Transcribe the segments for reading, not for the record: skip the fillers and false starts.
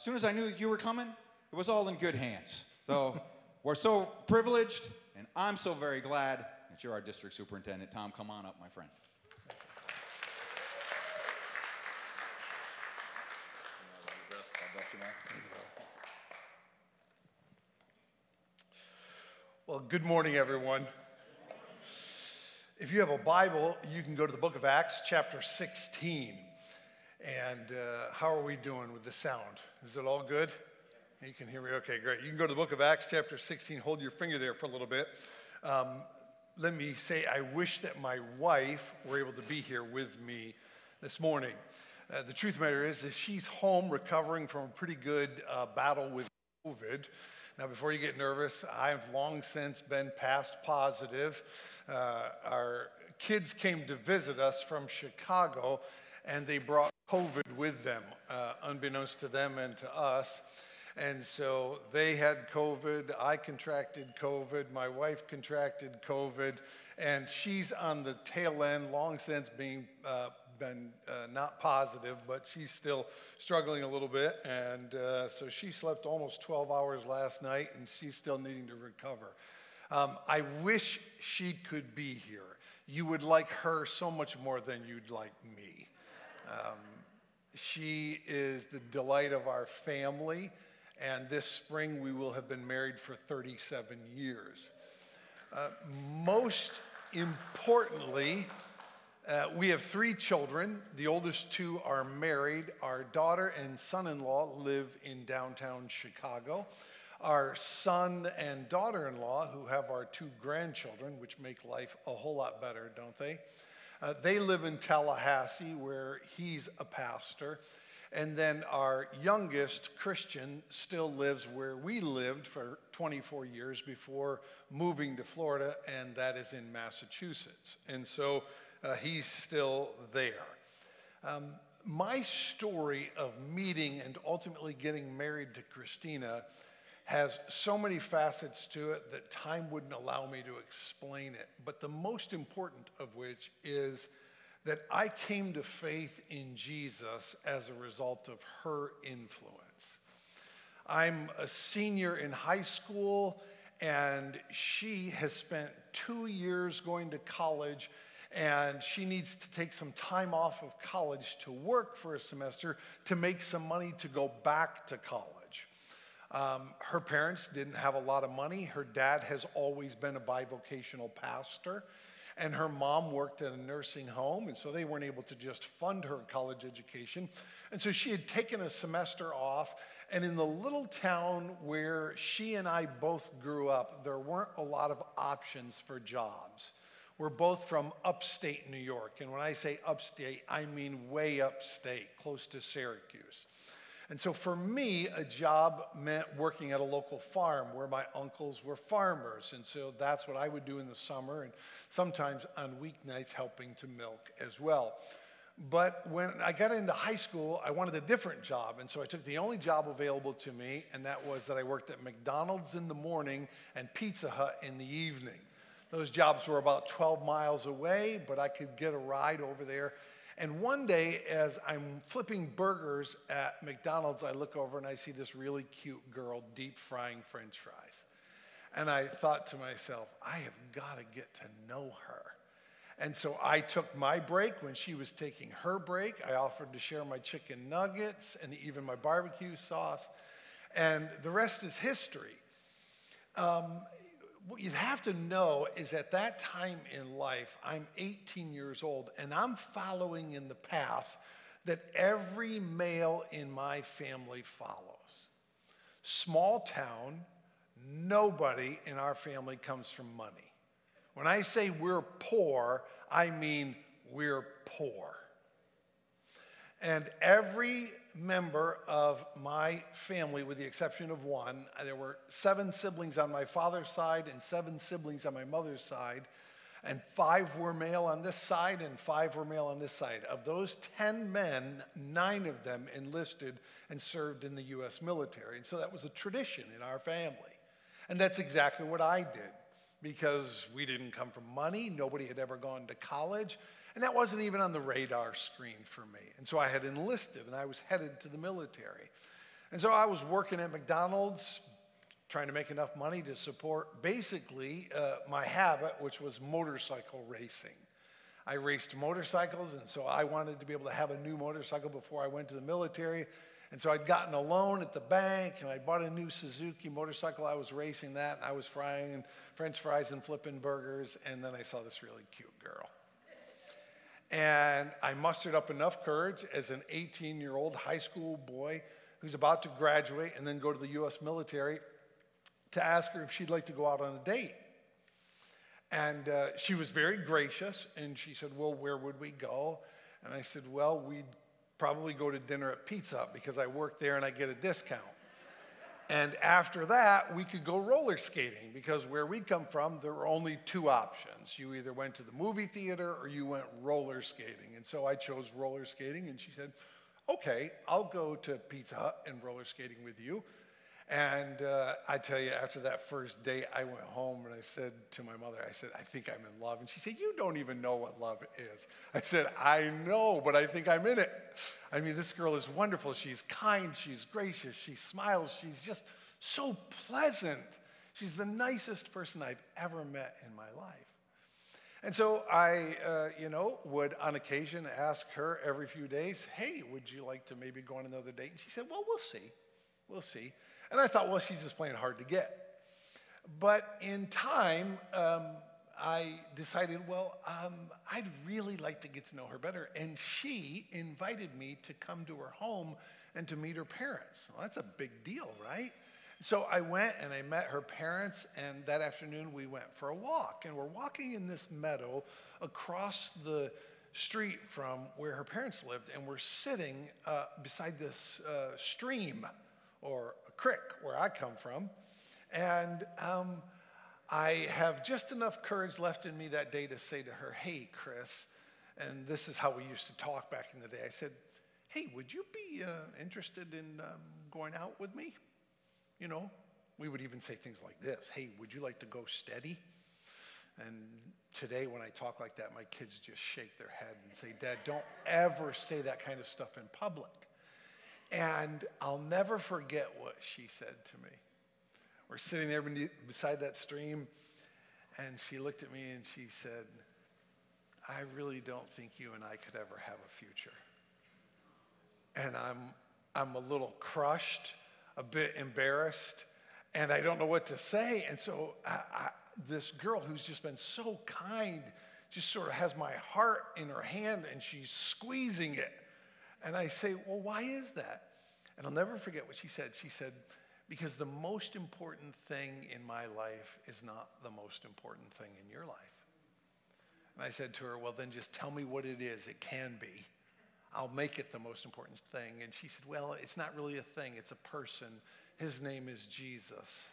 as soon as I knew that you were coming, it was all in good hands. So we're so privileged, and I'm so very glad that you're our district superintendent. Tom, come on up, my friend. Well, good morning, everyone. If you have a Bible, you can go to the book of Acts, chapter 16. And how are we doing with the sound? Is it all good? You can hear me? Okay, great. You can go to the book of Acts, chapter 16. Hold your finger there for a little bit. Let me say, I wish that my wife were able to be here with me this morning. The truth of the matter is she's home recovering from a pretty good battle with COVID. Now, before you get nervous, I've long since been past positive. Our kids came to visit us from Chicago, and they brought COVID with them, unbeknownst to them and to us. And so they had COVID, I contracted COVID, my wife contracted COVID, and she's on the tail end, long since been not positive, but she's still struggling a little bit. And so she slept almost 12 hours last night, and she's still needing to recover. I wish she could be here. You would like her so much more than you'd like me. She is the delight of our family, and this spring we will have been married for 37 years. Most importantly, we have 3 children. The oldest 2 are married. Our daughter and son-in-law live in downtown Chicago. Our son and daughter-in-law, who have our 2 grandchildren, which make life a whole lot better, don't they? They live in Tallahassee, where he's a pastor. And then our youngest, Christian, still lives where we lived for 24 years before moving to Florida, and that is in Massachusetts. And so he's still there. My story of meeting and ultimately getting married to Christina has so many facets to it that time wouldn't allow me to explain it. But the most important of which is that I came to faith in Jesus as a result of her influence. I'm a senior in high school, and she has spent 2 years going to college, and she needs to take some time off of college to work for a semester to make some money to go back to college. Her parents didn't have a lot of money. Her dad has always been a bivocational pastor, and her mom worked at a nursing home, and so they weren't able to just fund her college education. And so she had taken a semester off, and in the little town where she and I both grew up, there weren't a lot of options for jobs. We're both from upstate New York, and when I say upstate, I mean way upstate, close to Syracuse. And so for me, a job meant working at a local farm where my uncles were farmers. And so that's what I would do in the summer, and sometimes on weeknights helping to milk as well. But when I got into high school, I wanted a different job. And so I took the only job available to me, and that was that I worked at McDonald's in the morning and Pizza Hut in the evening. Those jobs were about 12 miles away, but I could get a ride over there. And one day, as I'm flipping burgers at McDonald's, I look over and I see this really cute girl deep frying French fries. And I thought to myself, I have got to get to know her. And so I took my break when she was taking her break. I offered to share my chicken nuggets and even my barbecue sauce. And the rest is history. What you'd have to know is at that time in life, I'm 18 years old, and I'm following in the path that every male in my family follows. Small town, nobody in our family comes from money. When I say we're poor, I mean we're poor. And every member of my family, with the exception of one, there were 7 siblings on my father's side and 7 siblings on my mother's side, and 5 were male on this side and 5 were male on this side. Of those 10 men, 9 of them enlisted and served in the U.S. military. And so that was a tradition in our family. And that's exactly what I did, because we didn't come from money, nobody had ever gone to college, and that wasn't even on the radar screen for me. And so I had enlisted, and I was headed to the military. And so I was working at McDonald's, trying to make enough money to support basically my habit, which was motorcycle racing. I raced motorcycles, and so I wanted to be able to have a new motorcycle before I went to the military. And so I'd gotten a loan at the bank, and I bought a new Suzuki motorcycle. I was racing that, and I was frying French fries and flipping burgers, and then I saw this really cute girl. And I mustered up enough courage as an 18-year-old high school boy who's about to graduate and then go to the U.S. military to ask her if she'd like to go out on a date. And she was very gracious, and she said, well, where would we go? And I said, well, we'd probably go to dinner at Pizza Hut because I work there and I get a discount. And after that, we could go roller skating because where we come from, there were only two options. You either went to the movie theater or you went roller skating. And so I chose roller skating, and she said, okay, I'll go to Pizza Hut and roller skating with you. And I tell you, after that first date, I went home and I said to my mother, I said, I think I'm in love. And she said, you don't even know what love is. I said, I know, but I think I'm in it. I mean, this girl is wonderful. She's kind. She's gracious. She smiles. She's just so pleasant. She's the nicest person I've ever met in my life. And so I, would on occasion ask her every few days, hey, would you like to maybe go on another date? And she said, well, we'll see. We'll see. And I thought, well, she's just playing hard to get. But in time, I decided, well, I'd really like to get to know her better. And she invited me to come to her home and to meet her parents. Well, that's a big deal, right? So I went and I met her parents, and that afternoon we went for a walk. And we're walking in this meadow across the street from where her parents lived, and we're sitting beside this stream, or a creek where I come from. And I have just enough courage left in me that day to say to her, hey, Chris, and this is how we used to talk back in the day. I said, hey, would you be interested in going out with me? You know, we would even say things like this. Hey, would you like to go steady? And today when I talk like that, my kids just shake their head and say, Dad, don't ever say that kind of stuff in public. And I'll never forget what she said to me. We're sitting there beside that stream, and she looked at me and she said, I really don't think you and I could ever have a future. And I'm a little crushed, a bit embarrassed, and I don't know what to say. And so this girl who's just been so kind just sort of has my heart in her hand, and she's squeezing it. And I say, well, why is that? And I'll never forget what she said. She said, because the most important thing in my life is not the most important thing in your life. And I said to her, well, then just tell me what it is. It can be. I'll make it the most important thing. And she said, well, it's not really a thing. It's a person. His name is Jesus.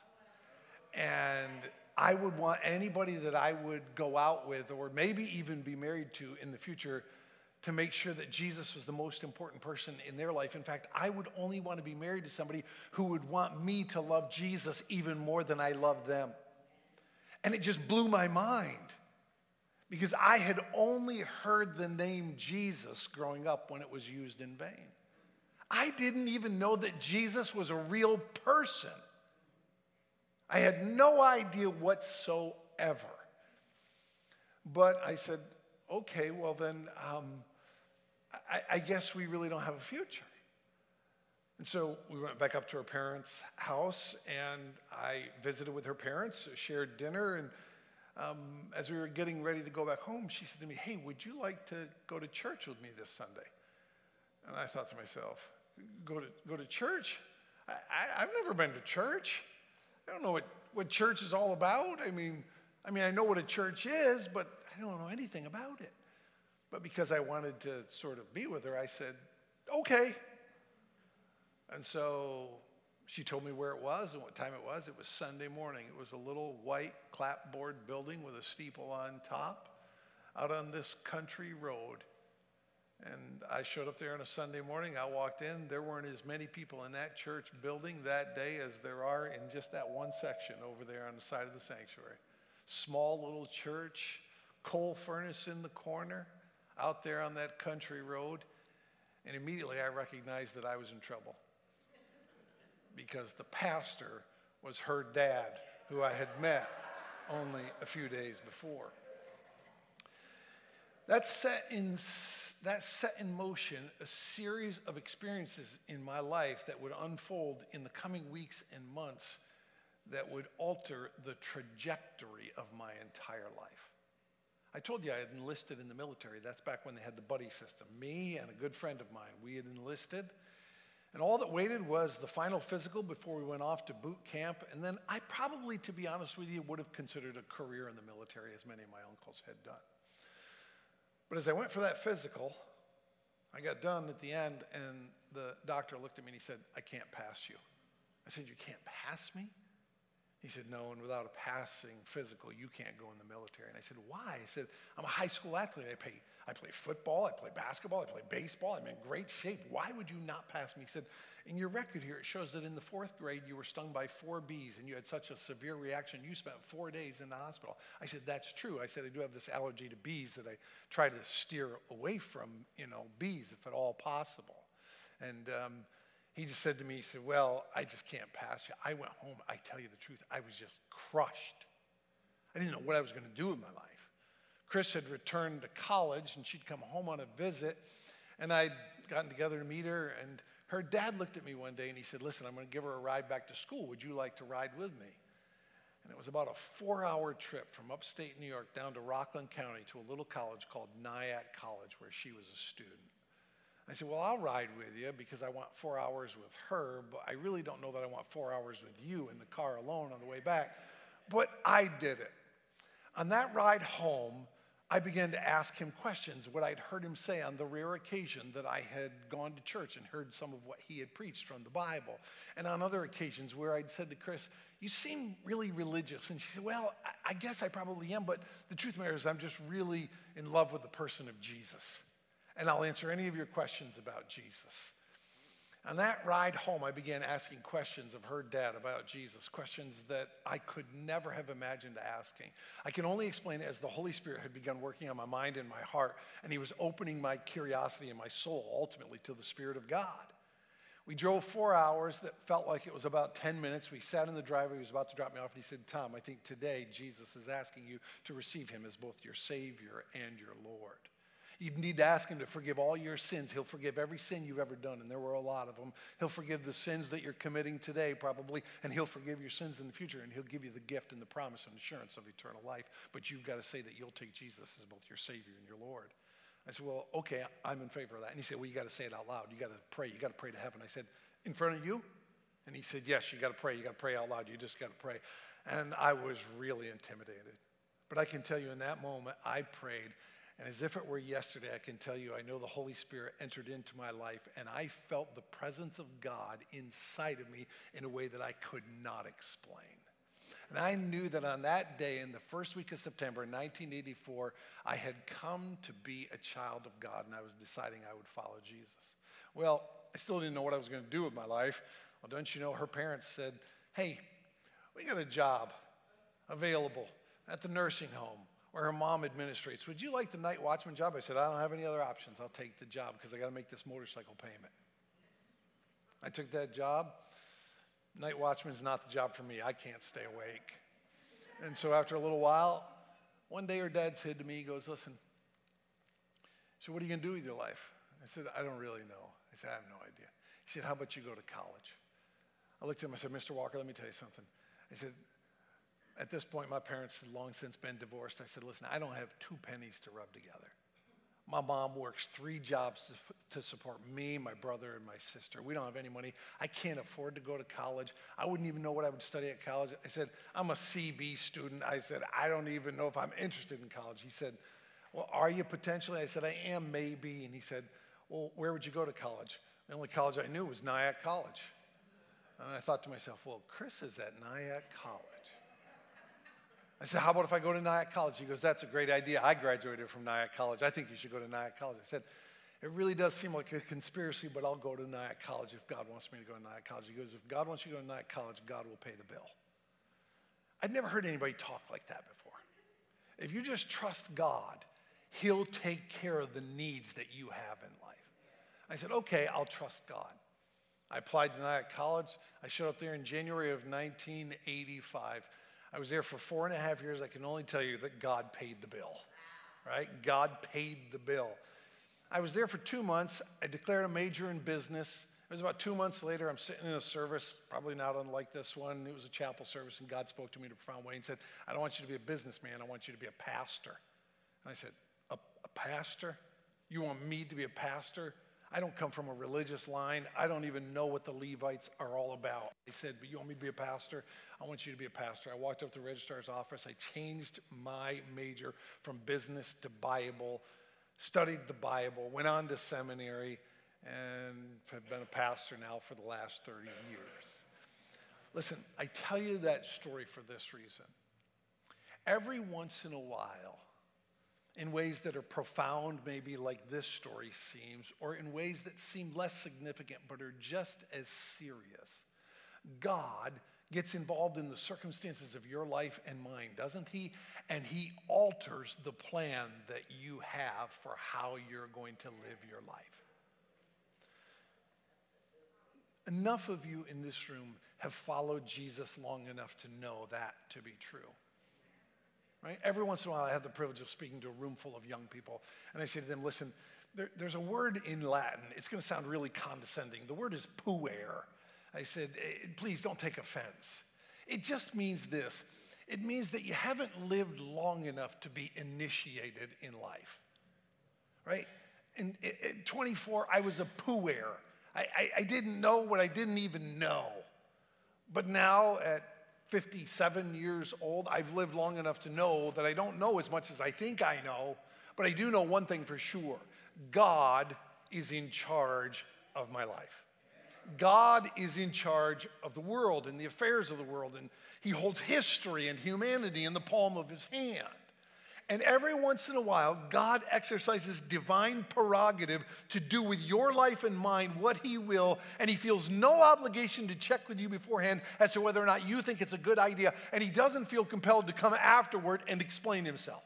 And I would want anybody that I would go out with or maybe even be married to in the future to make sure that Jesus was the most important person in their life. In fact, I would only want to be married to somebody who would want me to love Jesus even more than I love them. And it just blew my mind because I had only heard the name Jesus growing up when it was used in vain. I didn't even know that Jesus was a real person. I had no idea whatsoever. But I said, okay, well then, I guess we really don't have a future. And so we went back up to her parents' house, and I visited with her parents, shared dinner, and as we were getting ready to go back home, she said to me, hey, would you like to go to church with me this Sunday? And I thought to myself, go to church? I've never been to church. I don't know what church is all about. I mean, I know what a church is, but I don't know anything about it. But because I wanted to sort of be with her, I said, okay. And so she told me where it was and what time it was. It was Sunday morning. It was a little white clapboard building with a steeple on top out on this country road. And I showed up there on a Sunday morning. I walked in. There weren't as many people in that church building that day as there are in just that one section over there on the side of the sanctuary. Small little church, coal furnace in the corner, out there on that country road. And immediately I recognized that I was in trouble. because the pastor was her dad, who I had met only a few days before. That set in motion a series of experiences in my life that would unfold in the coming weeks and months that would alter the trajectory of my entire life. I told you I had enlisted in the military. That's back when they had the buddy system. Me and a good friend of mine, we had enlisted. And all that waited was the final physical before we went off to boot camp. And then I probably, to be honest with you, would have considered a career in the military, as many of my uncles had done. But as I went for that physical, I got done at the end, and the doctor looked at me and he said, "I can't pass you." I said, "You can't pass me?" He said, "No, and without a passing physical, you can't go in the military." And I said, "Why?" I said, "I'm a high school athlete. I play football, I play basketball, I play baseball. I'm in great shape. Why would you not pass me?" He said, "In your record here, it shows that in the 4th grade, you were stung by 4 bees, and you had such a severe reaction, you spent 4 days in the hospital." I said, "That's true." I said, "I do have this allergy to bees that I try to steer away from, bees if at all possible." And he just said to me, he said, "Well, I just can't pass you." I went home. I tell you the truth, I was just crushed. I didn't know what I was going to do with my life. Chris had returned to college, and she'd come home on a visit, and I'd gotten together to meet her, and her dad looked at me one day, and he said, "Listen, I'm going to give her a ride back to school. Would you like to ride with me?" And it was about a 4-hour trip from upstate New York down to Rockland County to a little college called Nyack College, where she was a student. I said, "Well, I'll ride with you because I want 4 hours with her, but I really don't know that I want 4 hours with you in the car alone on the way back." But I did it. On that ride home, I began to ask him questions, what I'd heard him say on the rare occasion that I had gone to church and heard some of what he had preached from the Bible. And on other occasions where I'd said to Chris, "You seem really religious." And she said, "Well, I guess I probably am, but the truth matter is I'm just really in love with the person of Jesus. And I'll answer any of your questions about Jesus." On that ride home, I began asking questions of her dad about Jesus, questions that I could never have imagined asking. I can only explain it as the Holy Spirit had begun working on my mind and my heart, and he was opening my curiosity and my soul ultimately to the Spirit of God. We drove 4 hours that felt like it was about 10 minutes. We sat in the driveway. He was about to drop me off, and he said, "Tom, I think today Jesus is asking you to receive him as both your Savior and your Lord. You need to ask him to forgive all your sins. He'll forgive every sin you've ever done, and there were a lot of them. He'll forgive the sins that you're committing today, probably, and he'll forgive your sins in the future, and he'll give you the gift and the promise and assurance of eternal life. But you've got to say that you'll take Jesus as both your Savior and your Lord." I said, "Well, okay, I'm in favor of that." And he said, "Well, you got to say it out loud. You got to pray. You got to pray to heaven." I said, "In front of you?" And he said, "Yes, you got to pray. You got to pray out loud. You just got to pray." And I was really intimidated. But I can tell you in that moment, I prayed. And as if it were yesterday, I can tell you, I know the Holy Spirit entered into my life, and I felt the presence of God inside of me in a way that I could not explain. And I knew that on that day, in the first week of September 1984, I had come to be a child of God, and I was deciding I would follow Jesus. Well, I still didn't know what I was going to do with my life. Well, don't you know, her parents said, "Hey, we got a job available at the nursing home where her mom administrates. Would you like the night watchman job?" I said, "I don't have any other options. I'll take the job because I got to make this motorcycle payment." I took that job. Night watchman's not the job for me. I can't stay awake. And so after a little while, one day her dad said to me, he goes, "Listen, so what are you going to do with your life?" I said, "I don't really know." I said, "I have no idea." He said, "How about you go to college?" I looked at him, I said, "Mr. Walker, let me tell you something." I said, at this point, my parents had long since been divorced. I said, "Listen, I don't have 2 pennies to rub together. My mom works 3 jobs to support me, my brother, and my sister. We don't have any money. I can't afford to go to college. I wouldn't even know what I would study at college." I said, "I'm a CB student." I said, "I don't even know if I'm interested in college." He said, "Well, are you potentially?" I said, "I am, maybe." And he said, "Well, where would you go to college?" The only college I knew was Nyack College. And I thought to myself, well, Chris is at Nyack College. I said, "How about if I go to Nyack College?" He goes, "That's a great idea. I graduated from Nyack College. I think you should go to Nyack College." I said, "It really does seem like a conspiracy, but I'll go to Nyack College if God wants me to go to Nyack College." He goes, "If God wants you to go to Nyack College, God will pay the bill." I'd never heard anybody talk like that before. If you just trust God, he'll take care of the needs that you have in life. I said, "Okay, I'll trust God." I applied to Nyack College. I showed up there in January of 1985. I was there for 4.5 years. I can only tell you that God paid the bill, right? God paid the bill. I was there for 2 months. I declared a major in business. It was about 2 months later. I'm sitting in a service, probably not unlike this one. It was a chapel service, and God spoke to me in a profound way and said, I don't want you to be a businessman. I want you to be a pastor. And I said, a pastor? You want me to be a pastor? I don't come from a religious line. I don't even know what the Levites are all about. He said, but you want me to be a pastor? I want you to be a pastor. I walked up to the registrar's office. I changed my major from business to Bible, studied the Bible, went on to seminary, and have been a pastor now for the last 30 years. Listen, I tell you that story for this reason. Every once in a while, in ways that are profound, maybe like this story seems, or in ways that seem less significant but are just as serious, God gets involved in the circumstances of your life and mine, doesn't he? And he alters the plan that you have for how you're going to live your life. Enough of you in this room have followed Jesus long enough to know that to be true. Right? Every once in a while, I have the privilege of speaking to a room full of young people, and I say to them, listen, there's a word in Latin. It's going to sound really condescending. The word is puer. I said, please don't take offense. It just means this. It means that you haven't lived long enough to be initiated in life, right? At 24, I was a puer. I didn't know what I didn't even know. But now at 57 years old, I've lived long enough to know that I don't know as much as I think I know, but I do know one thing for sure. God is in charge of my life. God is in charge of the world and the affairs of the world, and he holds history and humanity in the palm of his hand. And every once in a while, God exercises divine prerogative to do with your life and mine what he will, and he feels no obligation to check with you beforehand as to whether or not you think it's a good idea, and he doesn't feel compelled to come afterward and explain himself.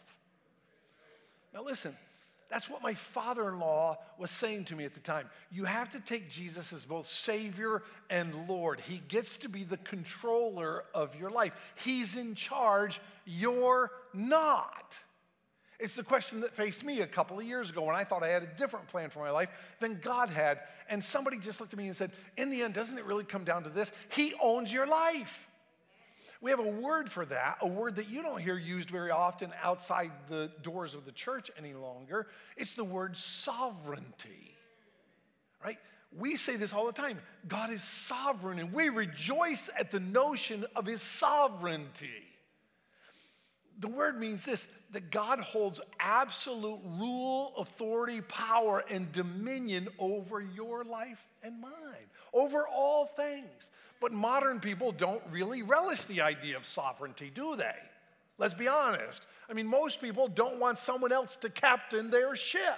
Now listen, that's what my father-in-law was saying to me at the time. You have to take Jesus as both Savior and Lord. He gets to be the controller of your life. He's in charge, you're not. It's the question that faced me a couple of years ago when I thought I had a different plan for my life than God had. And somebody just looked at me and said, in the end, doesn't it really come down to this? He owns your life. We have a word for that, a word that you don't hear used very often outside the doors of the church any longer. It's the word sovereignty, right? We say this all the time. God is sovereign, and we rejoice at the notion of his sovereignty. The word means this, that God holds absolute rule, authority, power, and dominion over your life and mine, over all things. But modern people don't really relish the idea of sovereignty, do they? Let's be honest. I mean, most people don't want someone else to captain their ship.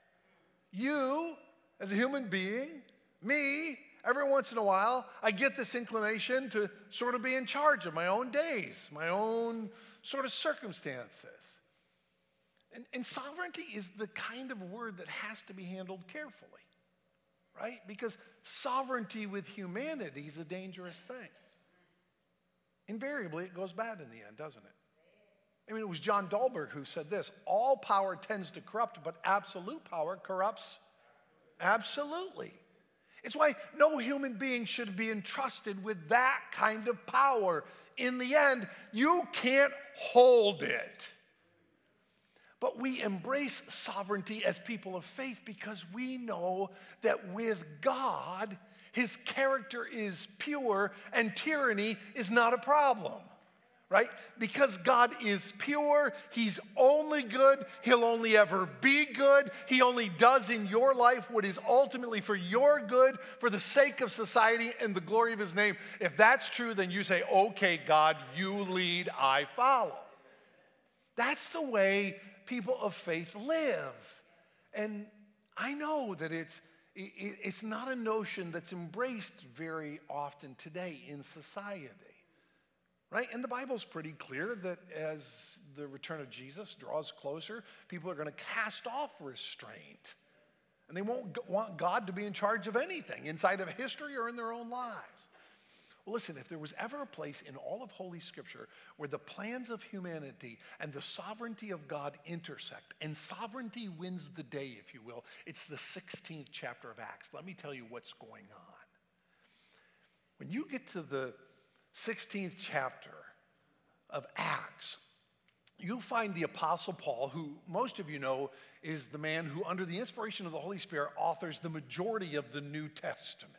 You, as a human being, me, every once in a while, I get this inclination to sort of be in charge of my own days, my own sort of circumstances. And sovereignty is the kind of word that has to be handled carefully, right? Because sovereignty with humanity is a dangerous thing. Invariably, it goes bad in the end, doesn't it? I mean, it was John Dahlberg who said this, all power tends to corrupt, but absolute power corrupts absolutely. It's why no human being should be entrusted with that kind of power. In the end, you can't hold it. But we embrace sovereignty as people of faith because we know that with God, his character is pure and tyranny is not a problem, right? Because God is pure, he's only good, he'll only ever be good. He only does in your life what is ultimately for your good, for the sake of society and the glory of his name. If that's true, then you say, okay, God, you lead, I follow. That's the way people of faith live. And I know that it's not a notion that's embraced very often today in society, right? And the Bible's pretty clear that as the return of Jesus draws closer, people are going to cast off restraint. And they won't want God to be in charge of anything inside of history or in their own lives. Well, listen, if there was ever a place in all of Holy Scripture where the plans of humanity and the sovereignty of God intersect, and sovereignty wins the day, if you will, it's the 16th chapter of Acts. Let me tell you what's going on. When you get to the 16th chapter of Acts, you'll find the Apostle Paul, who most of you know is the man who, under the inspiration of the Holy Spirit, authors the majority of the New Testament.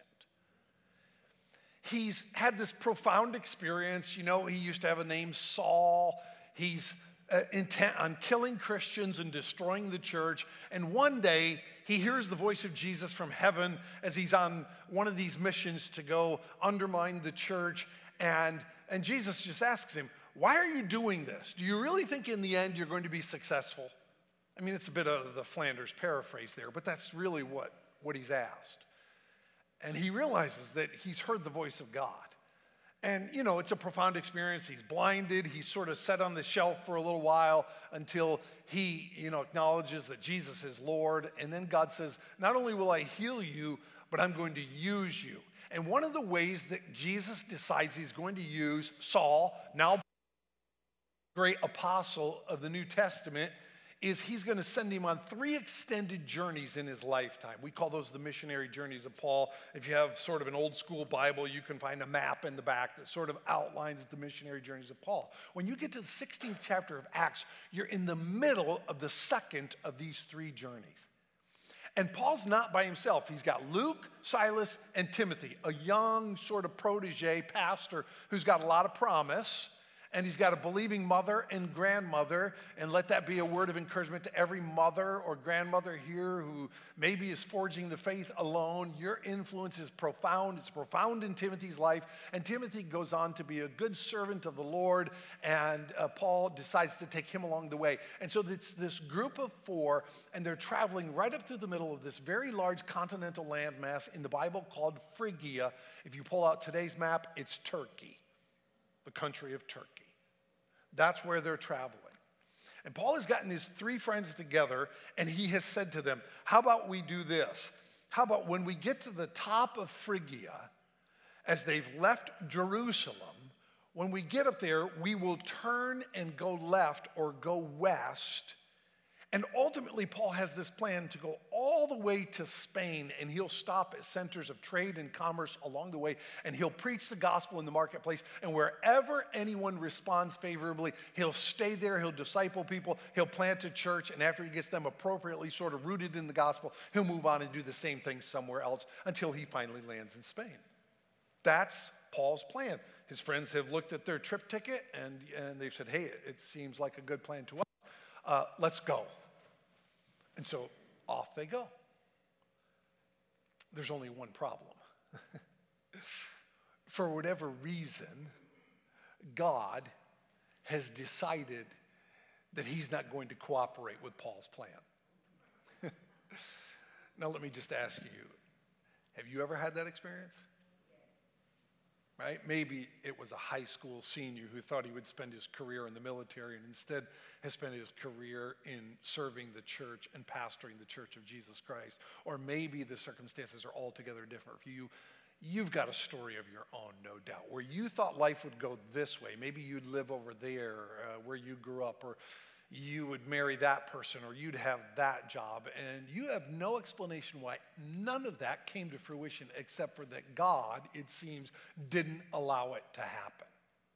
He's had this profound experience. You know, he used to have a name, Saul. He's intent on killing Christians and destroying the church. And one day, he hears the voice of Jesus from heaven as he's on one of these missions to go undermine the church. And Jesus just asks him, why are you doing this? Do you really think in the end you're going to be successful? I mean, it's a bit of the Flanders paraphrase there, but that's really what he's asked. And he realizes that he's heard the voice of God. And, you know, it's a profound experience. He's blinded. He's sort of set on the shelf for a little while until he, acknowledges that Jesus is Lord. And then God says, not only will I heal you, but I'm going to use you. And one of the ways that Jesus decides he's going to use Saul, now great apostle of the New Testament, is he's going to send him on 3 extended journeys in his lifetime. We call those the missionary journeys of Paul. If you have sort of an old school Bible, you can find a map in the back that sort of outlines the missionary journeys of Paul. When you get to the 16th chapter of Acts, you're in the middle of the second of these 3 journeys. And Paul's not by himself. He's got Luke, Silas, and Timothy, a young sort of protege pastor who's got a lot of promise. And he's got a believing mother and grandmother. And let that be a word of encouragement to every mother or grandmother here who maybe is forging the faith alone. Your influence is profound. It's profound in Timothy's life. And Timothy goes on to be a good servant of the Lord. And Paul decides to take him along the way. And so it's this group of 4, and they're traveling right up through the middle of this very large continental landmass in the Bible called Phrygia. If you pull out today's map, it's Turkey, the country of Turkey. That's where they're traveling. And Paul has gotten his 3 friends together, and he has said to them, how about we do this? How about when we get to the top of Phrygia, as they've left Jerusalem, when we get up there, we will turn and go left or go west. And ultimately, Paul has this plan to go all the way to Spain, and he'll stop at centers of trade and commerce along the way, and he'll preach the gospel in the marketplace. And wherever anyone responds favorably, he'll stay there, he'll disciple people, he'll plant a church, and after he gets them appropriately sort of rooted in the gospel, he'll move on and do the same thing somewhere else until he finally lands in Spain. That's Paul's plan. His friends have looked at their trip ticket, and they've said, hey, it seems like a good plan to us. Let's go. And so off they go. There's only one problem. For whatever reason, God has decided that he's not going to cooperate with Paul's plan. Now let me just ask you, have you ever had that experience? Right? Maybe it was a high school senior who thought he would spend his career in the military and instead has spent his career in serving the church and pastoring the Church of Jesus Christ. Or maybe the circumstances are altogether different for you. You've got a story of your own, no doubt, where you thought life would go this way. Maybe you'd live over there where you grew up, or you would marry that person, or you'd have that job. And you have no explanation why none of that came to fruition except for that God, it seems, didn't allow it to happen.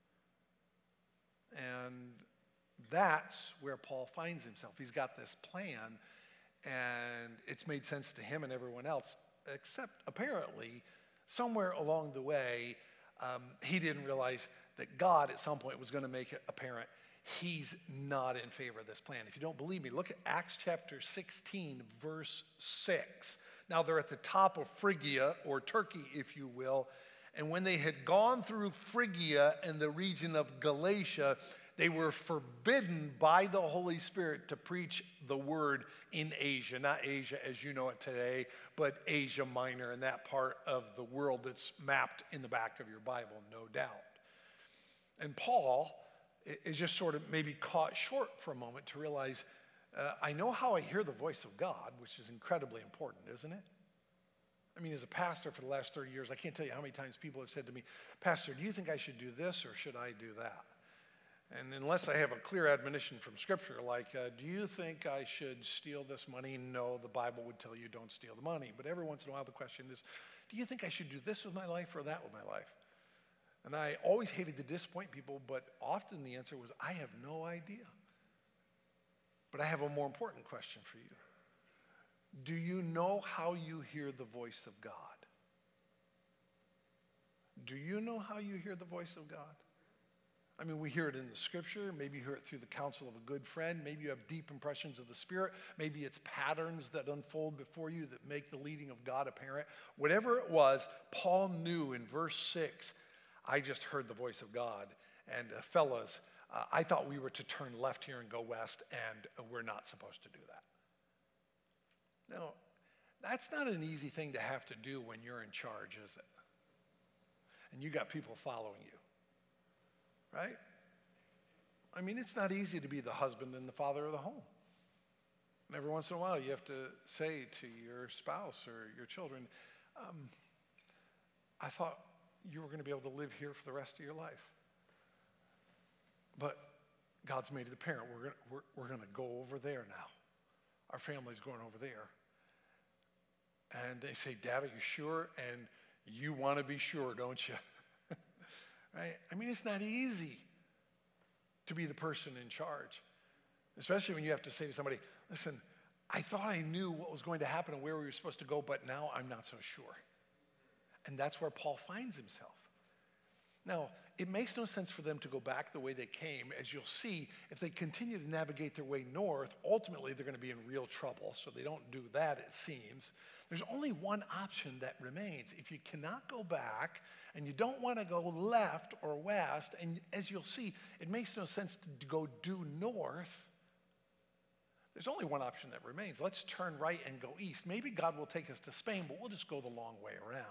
And that's where Paul finds himself. He's got this plan, and it's made sense to him and everyone else, except apparently somewhere along the way, he didn't realize that God at some point was going to make it apparent he's not in favor of this plan. If you don't believe me, look at Acts chapter 16, verse 6. Now they're at the top of Phrygia, or Turkey, if you will. And when they had gone through Phrygia and the region of Galatia, they were forbidden by the Holy Spirit to preach the word in Asia. Not Asia as you know it today, but Asia Minor, and that part of the world that's mapped in the back of your Bible, no doubt. And Paul is just sort of maybe caught short for a moment to realize I know how I hear the voice of God, which is incredibly important, isn't it? I mean, as a pastor for the last 30 years, I can't tell you how many times people have said to me, Pastor, do you think I should do this or should I do that? And unless I have a clear admonition from Scripture, like, do you think I should steal this money? No, the Bible would tell you don't steal the money. But every once in a while the question is, do you think I should do this with my life or that with my life? And I always hated to disappoint people, but often the answer was, I have no idea. But I have a more important question for you. Do you know how you hear the voice of God? Do you know how you hear the voice of God? I mean, we hear it in the Scripture. Maybe you hear it through the counsel of a good friend. Maybe you have deep impressions of the Spirit. Maybe it's patterns that unfold before you that make the leading of God apparent. Whatever it was, Paul knew in verse 6, I just heard the voice of God. And fellas, I thought we were to turn left here and go west, and we're not supposed to do that. Now, that's not an easy thing to have to do when you're in charge, is it? And you got people following you, right? I mean, it's not easy to be the husband and the father of the home. And every once in a while, you have to say to your spouse or your children, I thought you were going to be able to live here for the rest of your life. But God's made it apparent. We're going to go over there now. Our family's going over there. And they say, Dad, are you sure? And you want to be sure, don't you? Right? I mean, it's not easy to be the person in charge, especially when you have to say to somebody, listen, I thought I knew what was going to happen and where we were supposed to go, but now I'm not so sure. And that's where Paul finds himself. Now, it makes no sense for them to go back the way they came. As you'll see, if they continue to navigate their way north, ultimately they're going to be in real trouble. So they don't do that, it seems. There's only one option that remains. If you cannot go back and you don't want to go left or west, and as you'll see, it makes no sense to go due north, there's only one option that remains. Let's turn right and go east. Maybe God will take us to Spain, but we'll just go the long way around.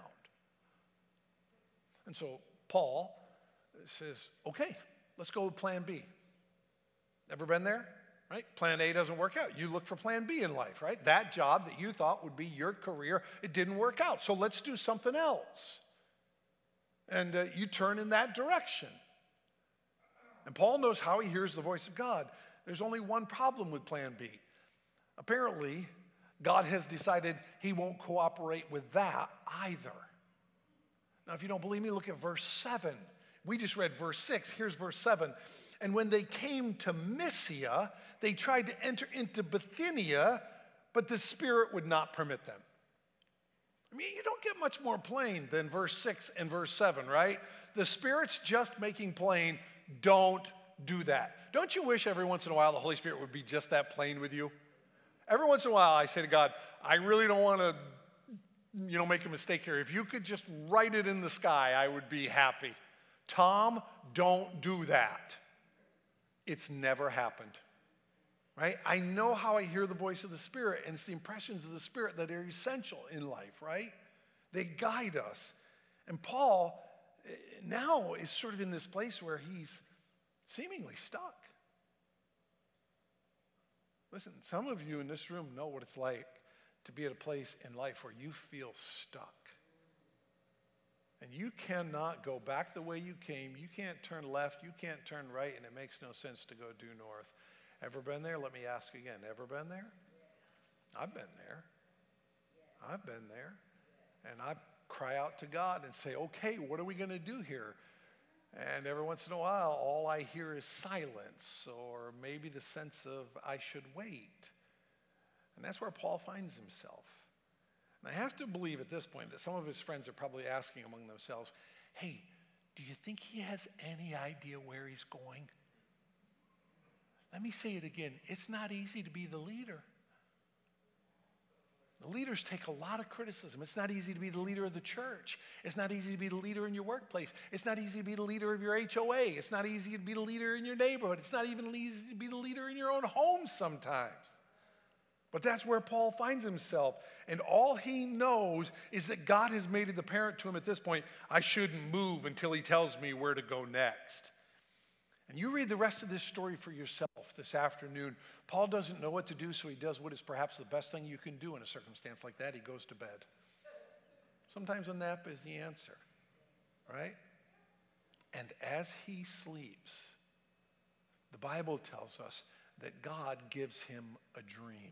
And so Paul says, okay, let's go with plan B. Ever been there? Right? Plan A doesn't work out. You look for plan B in life, right? That job that you thought would be your career, it didn't work out. So let's do something else. And you turn in that direction. And Paul knows how he hears the voice of God. There's only one problem with plan B. Apparently, God has decided he won't cooperate with that either. Now, if you don't believe me, look at verse 7. We just read verse 6. Here's verse 7. And when they came to Mysia, they tried to enter into Bithynia, but the Spirit would not permit them. I mean, you don't get much more plain than verse 6 and verse 7, right? The Spirit's just making plain, don't do that. Don't you wish every once in a while the Holy Spirit would be just that plain with you? Every once in a while I say to God, I really don't want to make a mistake here. If you could just write it in the sky, I would be happy. Tom, don't do that. It's never happened, right? I know how I hear the voice of the Spirit, and it's the impressions of the Spirit that are essential in life, right? They guide us. And Paul now is sort of in this place where he's seemingly stuck. Listen, some of you in this room know what it's like to be at a place in life where you feel stuck. And you cannot go back the way you came. You can't turn left. You can't turn right. And it makes no sense to go due north. Ever been there? Let me ask again. Ever been there? I've been there. I've been there. And I cry out to God and say, okay, what are we going to do here? And every once in a while, all I hear is silence or maybe the sense of I should wait. And that's where Paul finds himself. And I have to believe at this point that some of his friends are probably asking among themselves, hey, do you think he has any idea where he's going? Let me say it again. It's not easy to be the leader. The leaders take a lot of criticism. It's not easy to be the leader of the church. It's not easy to be the leader in your workplace. It's not easy to be the leader of your HOA. It's not easy to be the leader in your neighborhood. It's not even easy to be the leader in your own home sometimes. But that's where Paul finds himself. And all he knows is that God has made it apparent to him at this point, I shouldn't move until he tells me where to go next. And you read the rest of this story for yourself this afternoon. Paul doesn't know what to do, so he does what is perhaps the best thing you can do in a circumstance like that. He goes to bed. Sometimes a nap is the answer, right? And as he sleeps, the Bible tells us that God gives him a dream.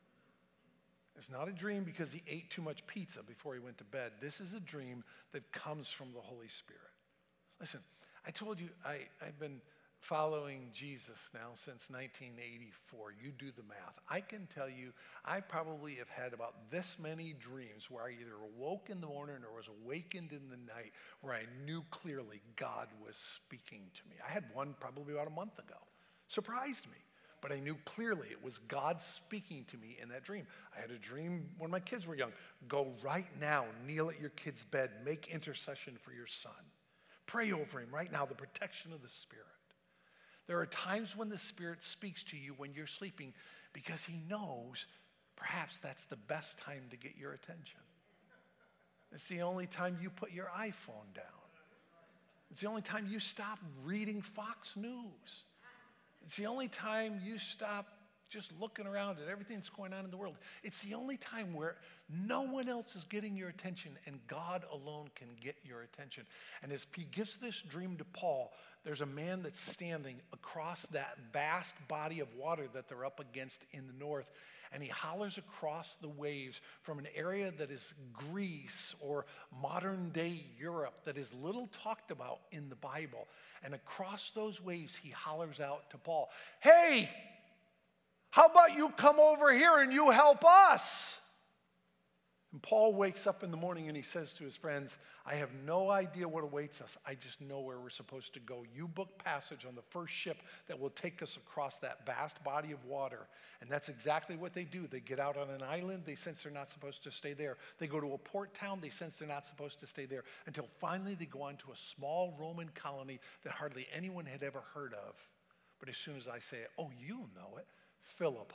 It's not a dream because he ate too much pizza before he went to bed. This is a dream that comes from the Holy Spirit. Listen, I told you I've been following Jesus now since 1984. You do the math. I can tell you I probably have had about this many dreams where I either awoke in the morning or was awakened in the night where I knew clearly God was speaking to me. I had one probably about a month ago. Surprised me. But I knew clearly it was God speaking to me in that dream. I had a dream when my kids were young. Go right now, kneel at your kid's bed, make intercession for your son. Pray over him right now, the protection of the Spirit. There are times when the Spirit speaks to you when you're sleeping because he knows perhaps that's the best time to get your attention. It's the only time you put your iPhone down. It's the only time you stop reading Fox News. It's the only time you stop just looking around at everything that's going on in the world. It's the only time where no one else is getting your attention and God alone can get your attention. And as he gives this dream to Paul, there's a man that's standing across that vast body of water that they're up against in the north, and he hollers across the waves from an area that is Greece or modern-day Europe that is little talked about in the Bible. And across those waves, he hollers out to Paul, "Hey, how about you come over here and you help us?" And Paul wakes up in the morning and he says to his friends, "I have no idea what awaits us. I just know where we're supposed to go. You book passage on the first ship that will take us across that vast body of water." And that's exactly what they do. They get out on an island. They sense they're not supposed to stay there. They go to a port town. They sense they're not supposed to stay there until finally they go on to a small Roman colony that hardly anyone had ever heard of. But as soon as I say it, oh, you'll know it, Philippi.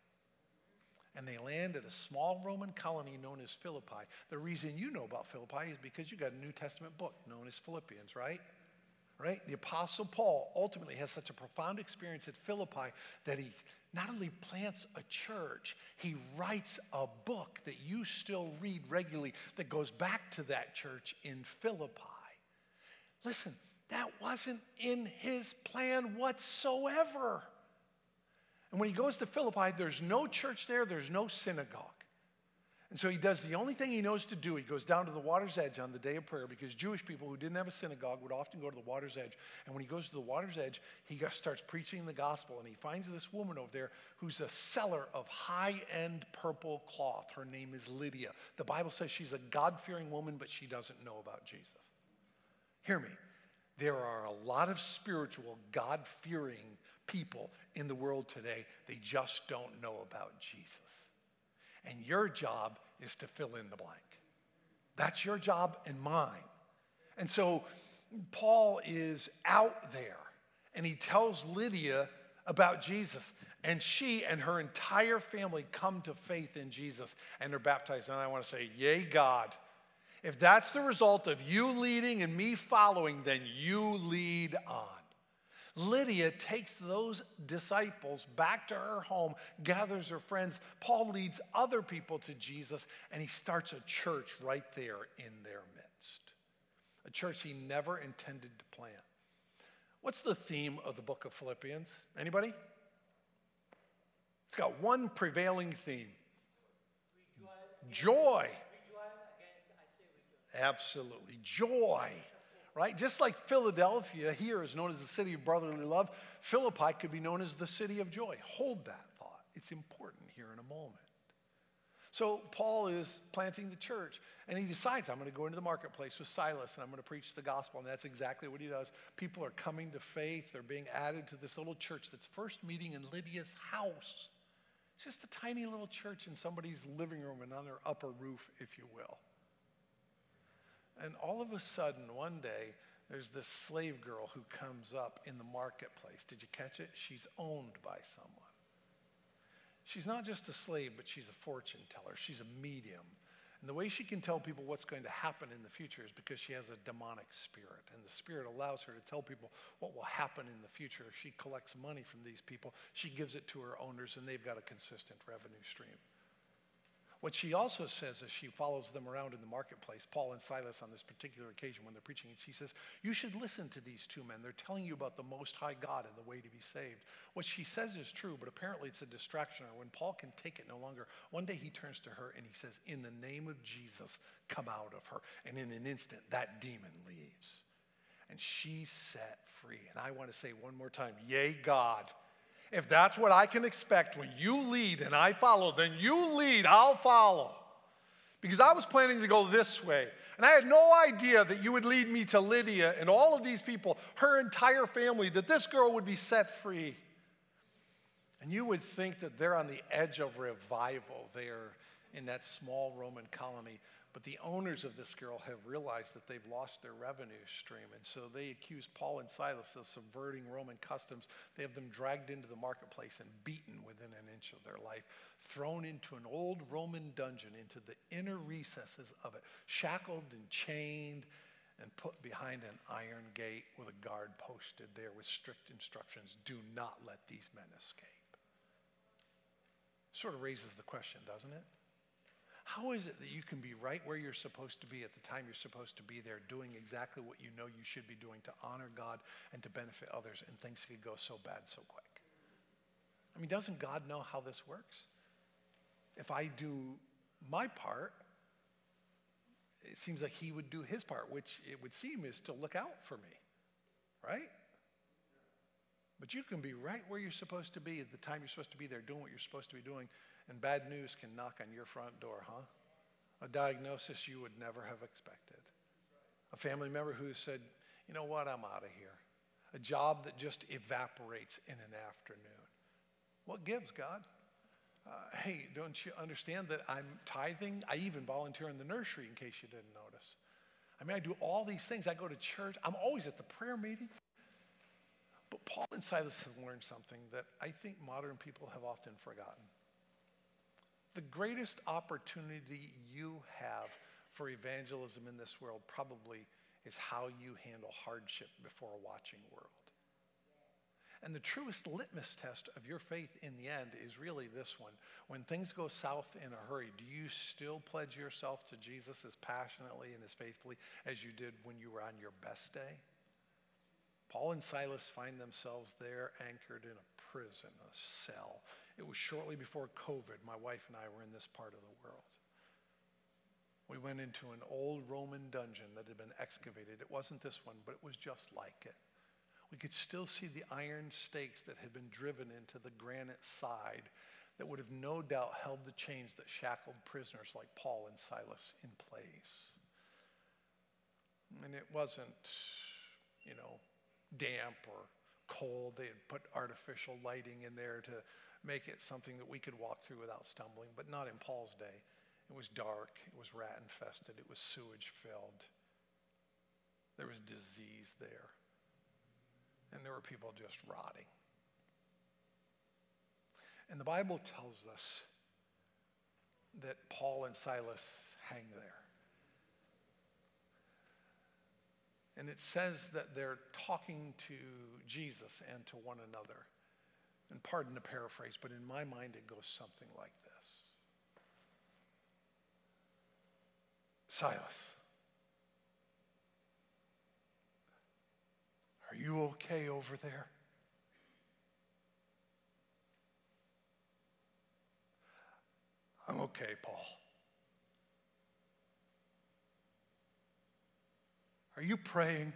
And they land at a small Roman colony known as Philippi. The reason you know about Philippi is because you got a New Testament book known as Philippians, right? Right? The Apostle Paul ultimately has such a profound experience at Philippi that he not only plants a church, he writes a book that you still read regularly that goes back to that church in Philippi. Listen, that wasn't in his plan whatsoever. And when he goes to Philippi, there's no church there, there's no synagogue. And so he does the only thing he knows to do. He goes down to the water's edge on the day of prayer because Jewish people who didn't have a synagogue would often go to the water's edge. And when he goes to the water's edge, he starts preaching the gospel. And he finds this woman over there who's a seller of high-end purple cloth. Her name is Lydia. The Bible says she's a God-fearing woman, but she doesn't know about Jesus. Hear me. There are a lot of spiritual, God-fearing people in the world today. They just don't know about Jesus. And your job is to fill in the blank. That's your job and mine. And so Paul is out there and he tells Lydia about Jesus. And she and her entire family come to faith in Jesus and they're baptized. And I want to say, yay, God. If that's the result of you leading and me following, then you lead on. Lydia takes those disciples back to her home, gathers her friends. Paul leads other people to Jesus, and he starts a church right there in their midst. A church he never intended to plant. What's the theme of the book of Philippians? Anybody? It's got one prevailing theme. Joy. Absolutely. Joy. Right? Just like Philadelphia here is known as the city of brotherly love, Philippi could be known as the city of joy. Hold that thought. It's important here in a moment. So Paul is planting the church, and he decides, I'm going to go into the marketplace with Silas, and I'm going to preach the gospel, and that's exactly what he does. People are coming to faith. They're being added to this little church that's first meeting in Lydia's house. It's just a tiny little church in somebody's living room and on their upper roof, if you will. And all of a sudden, one day, there's this slave girl who comes up in the marketplace. Did you catch it? She's owned by someone. She's not just a slave, but she's a fortune teller. She's a medium. And the way she can tell people what's going to happen in the future is because she has a demonic spirit. And the spirit allows her to tell people what will happen in the future. She collects money from these people. She gives it to her owners, and they've got a consistent revenue stream. What she also says as she follows them around in the marketplace, Paul and Silas on this particular occasion when they're preaching, she says, you should listen to these two men. They're telling you about the Most High God and the way to be saved. What she says is true, but apparently it's a distraction. Or when Paul can take it no longer, one day he turns to her and he says, in the name of Jesus, come out of her. And in an instant, that demon leaves. And she's set free. And I want to say one more time, yay, God. If that's what I can expect when you lead and I follow, then you lead, I'll follow. Because I was planning to go this way. And I had no idea that you would lead me to Lydia and all of these people, her entire family, that this girl would be set free. And you would think that they're on the edge of revival there in that small Roman colony. But the owners of this girl have realized that they've lost their revenue stream. And so they accuse Paul and Silas of subverting Roman customs. They have them dragged into the marketplace and beaten within an inch of their life, thrown into an old Roman dungeon, into the inner recesses of it, shackled and chained and put behind an iron gate with a guard posted there with strict instructions. Do not let these men escape. Sort of raises the question, doesn't it? How is it that you can be right where you're supposed to be at the time you're supposed to be there, doing exactly what you know you should be doing to honor God and to benefit others, and things could go so bad so quick? I mean, doesn't God know how this works? If I do my part, it seems like he would do his part, which it would seem is to look out for me, right? But you can be right where you're supposed to be at the time you're supposed to be there, doing what you're supposed to be doing, and bad news can knock on your front door, huh? A diagnosis you would never have expected. A family member who said, you know what, I'm out of here. A job that just evaporates in an afternoon. What gives, God? Hey, don't you understand that I'm tithing? I even volunteer in the nursery in case you didn't notice. I mean, I do all these things. I go to church. I'm always at the prayer meeting. But Paul and Silas have learned something that I think modern people have often forgotten. The greatest opportunity you have for evangelism in this world probably is how you handle hardship before a watching world. And the truest litmus test of your faith in the end is really this one. When things go south in a hurry, do you still pledge yourself to Jesus as passionately and as faithfully as you did when you were on your best day? Paul and Silas find themselves there anchored in a prison, a cell. It was shortly before COVID. My wife and I were in this part of the world. We went into an old Roman dungeon that had been excavated. It wasn't this one, but it was just like it. We could still see the iron stakes that had been driven into the granite side that would have no doubt held the chains that shackled prisoners like Paul and Silas in place. And it wasn't, damp or cold. They had put artificial lighting in there to make it something that we could walk through without stumbling, but not in Paul's day. It was dark, it was rat infested, it was sewage filled. There was disease there. And there were people just rotting. And the Bible tells us that Paul and Silas hang there. And it says that they're talking to Jesus and to one another. And pardon the paraphrase, but in my mind it goes something like this. Silas, are you okay over there? I'm okay, Paul. Are you praying?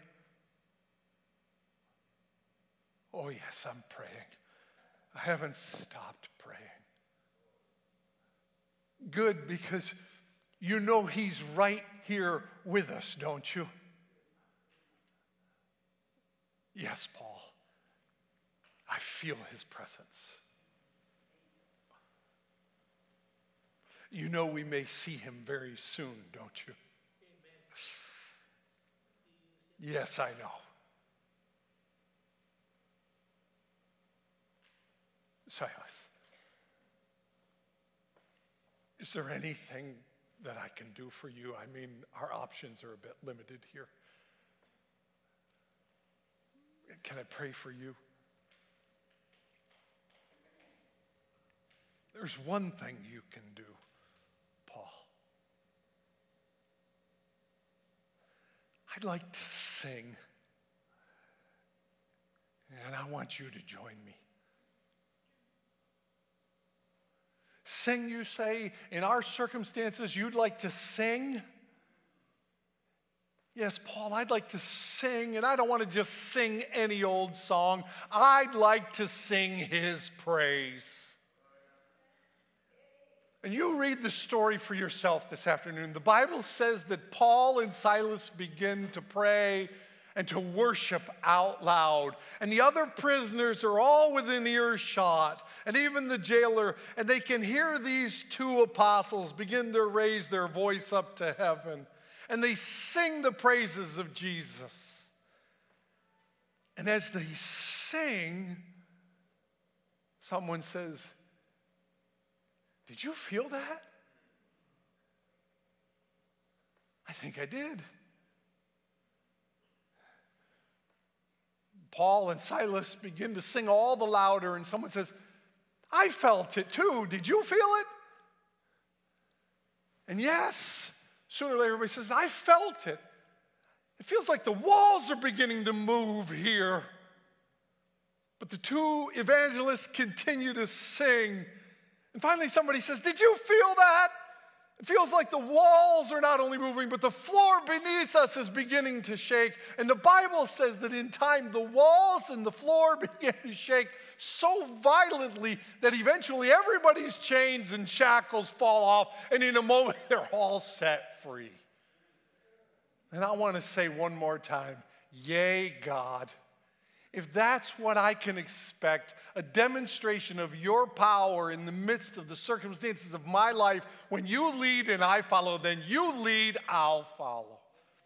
Oh, yes, I'm praying. I haven't stopped praying. Good, because you know he's right here with us, don't you? Yes, Paul. I feel his presence. You know we may see him very soon, don't you? Yes, I know. Silas, is there anything that I can do for you. I mean, our options are a bit limited here. Can I pray for you? There's one thing you can do, Paul. I'd like to sing, and I want you to join me. Sing, you say, in our circumstances, you'd like to sing? Yes, Paul, I'd like to sing, and I don't want to just sing any old song. I'd like to sing his praise. And you read the story for yourself this afternoon. The Bible says that Paul and Silas begin to pray and to worship out loud. And the other prisoners are all within earshot, and even the jailer, and they can hear these two apostles begin to raise their voice up to heaven. And they sing the praises of Jesus. And as they sing, someone says, "Did you feel that?" I think I did. Paul and Silas begin to sing all the louder, and someone says, "I felt it too. Did you feel it?" And yes, sooner or later everybody says, "I felt it. It feels like the walls are beginning to move here." But the two evangelists continue to sing. And finally somebody says, "Did you feel that? It feels like the walls are not only moving, but the floor beneath us is beginning to shake." And the Bible says that in time, the walls and the floor began to shake so violently that eventually everybody's chains and shackles fall off, and in a moment, they're all set free. And I want to say one more time, yay, God. If that's what I can expect, a demonstration of your power in the midst of the circumstances of my life, when you lead and I follow, then you lead, I'll follow.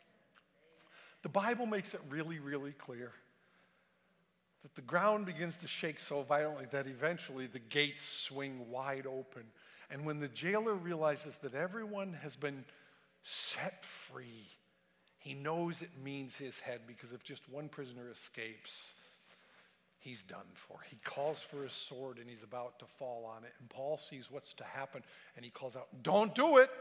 The Bible makes it really, really clear that the ground begins to shake so violently that eventually the gates swing wide open. And when the jailer realizes that everyone has been set free, he knows it means his head, because if just one prisoner escapes, he's done for. He calls for his sword and he's about to fall on it. And Paul sees what's to happen and he calls out, "Don't do it.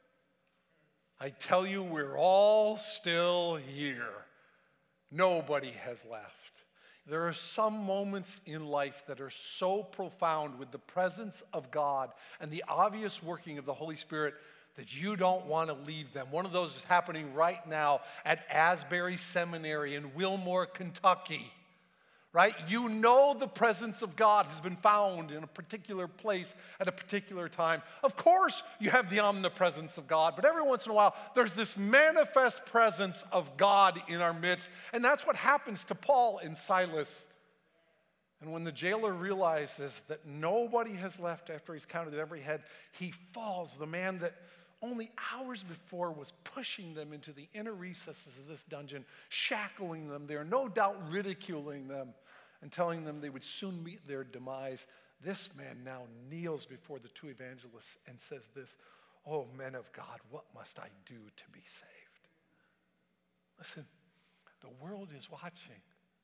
I tell you, we're all still here. Nobody has left." There are some moments in life that are so profound with the presence of God and the obvious working of the Holy Spirit that you don't want to leave them. One of those is happening right now at Asbury Seminary in Wilmore, Kentucky. Right? You know the presence of God has been found in a particular place at a particular time. Of course, you have the omnipresence of God, but every once in a while, there's this manifest presence of God in our midst. And that's what happens to Paul and Silas. And when the jailer realizes that nobody has left after he's counted every head, he falls. The man that only hours before was pushing them into the inner recesses of this dungeon, shackling them there, no doubt ridiculing them and telling them they would soon meet their demise. This man now kneels before the two evangelists and says this, "Oh, men of God, what must I do to be saved?" Listen, the world is watching.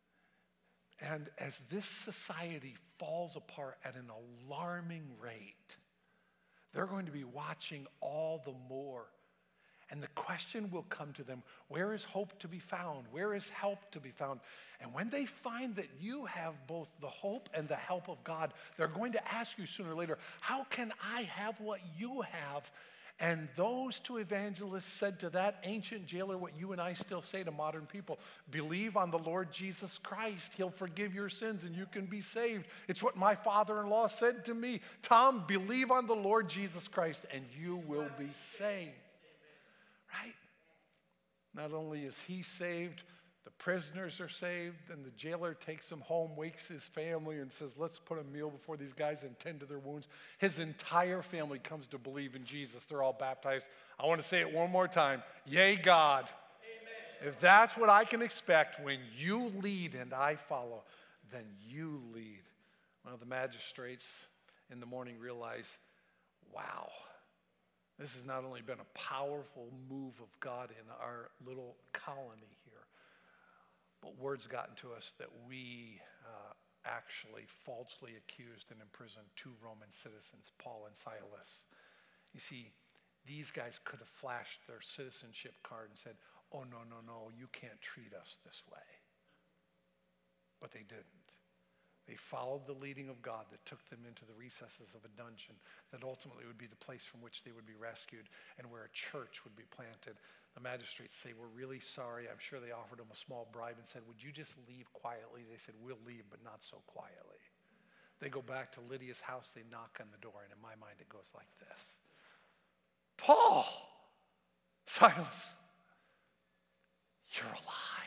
And as this society falls apart at an alarming rate, they're going to be watching all the more. And the question will come to them, where is hope to be found? Where is help to be found? And when they find that you have both the hope and the help of God, they're going to ask you sooner or later, how can I have what you have? And those two evangelists said to that ancient jailer what you and I still say to modern people: believe on the Lord Jesus Christ. He'll forgive your sins and you can be saved. It's what my father-in-law said to me. Tom, believe on the Lord Jesus Christ and you will be saved. Right? Not only is he saved, the prisoners are saved, and the jailer takes him home, wakes his family, and says, "Let's put a meal before these guys and tend to their wounds." His entire family comes to believe in Jesus. They're all baptized. I want to say it one more time. Yay, God. Amen. If that's what I can expect when you lead and I follow, then you lead. One of the magistrates in the morning realized, wow, This has not only been a powerful move of God in our little colony here, but word's gotten to us that we actually falsely accused and imprisoned 2 Roman citizens, Paul and Silas. You see, these guys could have flashed their citizenship card and said, oh, no, you can't treat us this way. But they didn't. They followed the leading of God that took them into the recesses of a dungeon that ultimately would be the place from which they would be rescued and where a church would be planted. The magistrates say, we're really sorry. I'm sure they offered them a small bribe and said, would you just leave quietly? They said, we'll leave, but not so quietly. They go back to Lydia's house. They knock on the door, and in my mind, it goes like this. Paul, Silas, you're alive.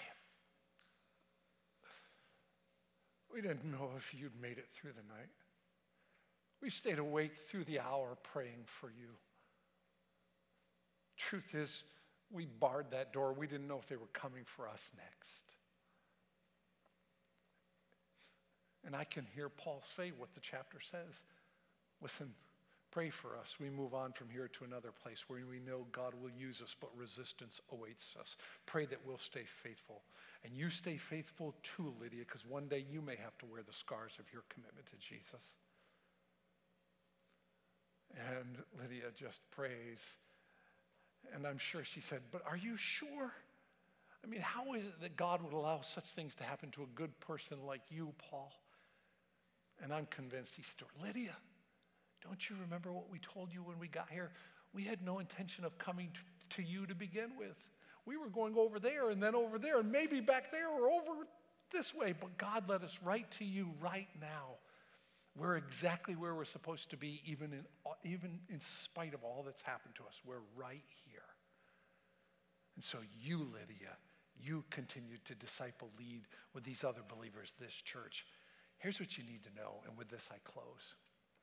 We didn't know if you'd made it through the night. We stayed awake through the hour praying for you. Truth is, we barred that door. We didn't know if they were coming for us next. And I can hear Paul say what the chapter says. Listen, pray for us. We move on from here to another place where we know God will use us, but resistance awaits us. Pray that we'll stay faithful. And you stay faithful too, Lydia, because one day you may have to wear the scars of your commitment to Jesus. And Lydia just prays. And I'm sure she said, but are you sure? I mean, how is it that God would allow such things to happen to a good person like you, Paul? And I'm convinced. He said to her, Lydia, don't you remember what we told you when we got here? We had no intention of coming to you to begin with. We were going over there and then over there and maybe back there or over this way. But God led us right to you right now. We're exactly where we're supposed to be, even in spite of all that's happened to us. We're right here. And so you, Lydia, you continue to disciple, lead with these other believers, this church. Here's what you need to know, and with this I close.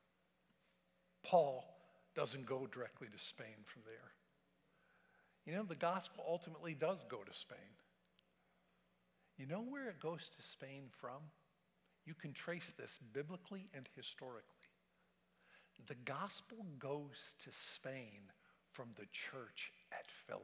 Paul doesn't go directly to Spain from there. You know, the gospel ultimately does go to Spain. You know where it goes to Spain from? You can trace this biblically and historically. The gospel goes to Spain from the church at Philippi.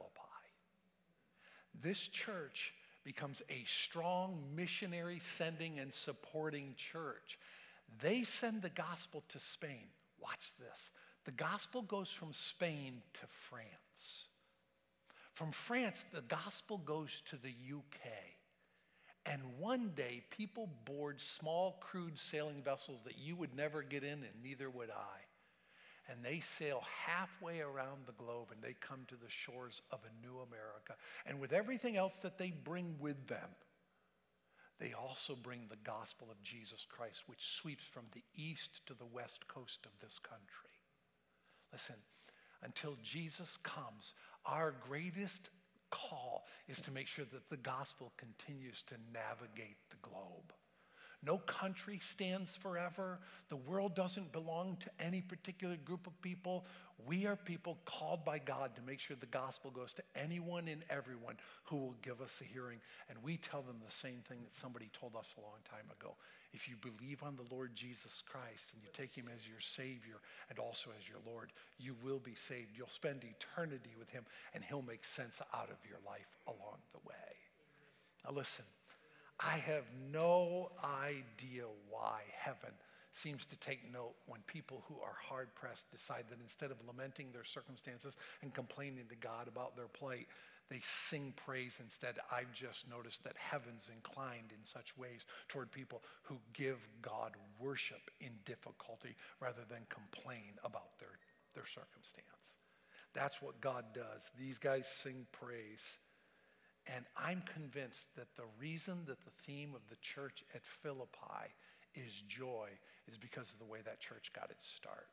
This church becomes a strong missionary sending and supporting church. They send the gospel to Spain. Watch this. The gospel goes from Spain to France. From France, the gospel goes to the UK. And one day, people board small, crude sailing vessels that you would never get in, and neither would I. And they sail halfway around the globe, and they come to the shores of a new America. And with everything else that they bring with them, they also bring the gospel of Jesus Christ, which sweeps from the east to the west coast of this country. Listen, until Jesus comes, our greatest call is to make sure that the gospel continues to navigate the globe. No country stands forever. The world doesn't belong to any particular group of people. We are people called by God to make sure the gospel goes to anyone and everyone who will give us a hearing. And we tell them the same thing that somebody told us a long time ago. If you believe on the Lord Jesus Christ and you take him as your Savior and also as your Lord, you will be saved. You'll spend eternity with him, and he'll make sense out of your life along the way. Now listen, I have no idea why heaven seems to take note when people who are hard-pressed decide that instead of lamenting their circumstances and complaining to God about their plight, they sing praise instead. I've just noticed that heaven's inclined in such ways toward people who give God worship in difficulty rather than complain about their circumstance. That's what God does. These guys sing praise. And I'm convinced that the reason that the theme of the church at Philippi is joy is because of the way that church got its start.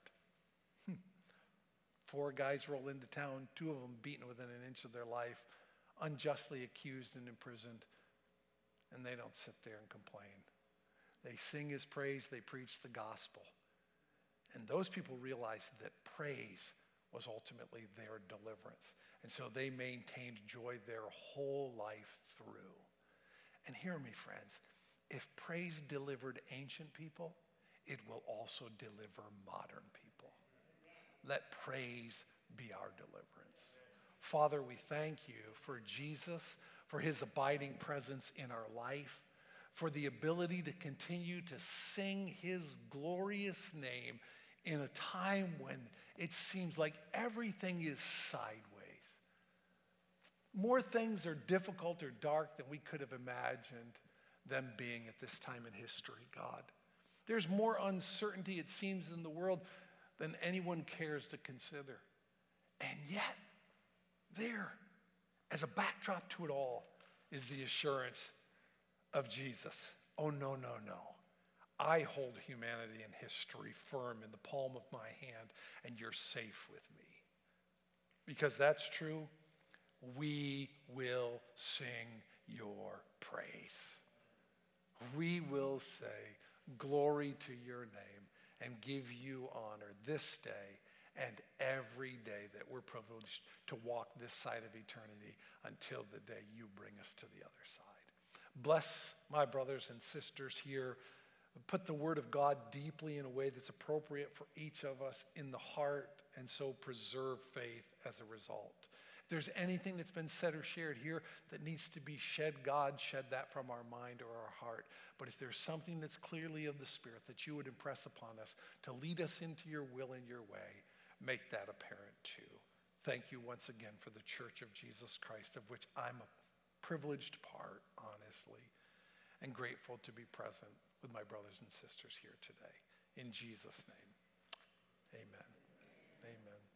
4 guys roll into town, 2 of them beaten within an inch of their life, unjustly accused and imprisoned, and they don't sit there and complain. They sing his praise, they preach the gospel. And those people realized that praise was ultimately their deliverance. And so they maintained joy their whole life through. And hear me, friends, if praise delivered ancient people, it will also deliver modern people. Let praise be our deliverance. Father, we thank you for Jesus, for his abiding presence in our life, for the ability to continue to sing his glorious name in a time when it seems like everything is sideways. More things are difficult or dark than we could have imagined them being at this time in history, God. There's more uncertainty, it seems, in the world than anyone cares to consider. And yet, there, as a backdrop to it all, is the assurance of Jesus. Oh, no, no, no. I hold humanity and history firm in the palm of my hand, and you're safe with me. Because that's true, we will sing your praise. We will say, glory to your name, and give you honor this day and every day that we're privileged to walk this side of eternity until the day you bring us to the other side. Bless my brothers and sisters here. Put the word of God deeply in a way that's appropriate for each of us in the heart, and so preserve faith as a result. If there's anything that's been said or shared here that needs to be shed, God, shed that from our mind or our heart. But if there's something that's clearly of the Spirit that you would impress upon us to lead us into your will and your way, make that apparent too. Thank you once again for the Church of Jesus Christ, of which I'm a privileged part, honestly, and grateful to be present with my brothers and sisters here today. In Jesus' name, amen. Amen.